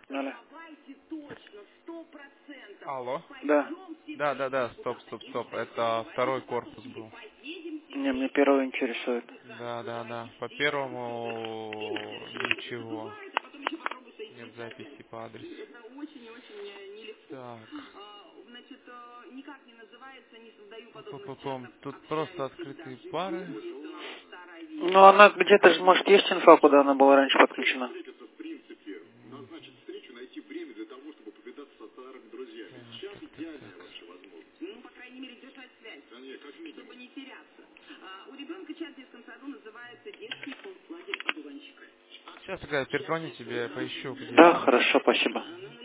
Алло. Алло. Да. Да, стоп. Это второй корпус был. Не, мне первый интересует. Да. По первому ничего. Нет записи по адресу. Так. Тут просто открытые пары. Ну, она где-то же, может, есть инфа, куда она была раньше подключена? Так. Сейчас я перезвоню тебе, поищу, где Да, это. хорошо, спасибо.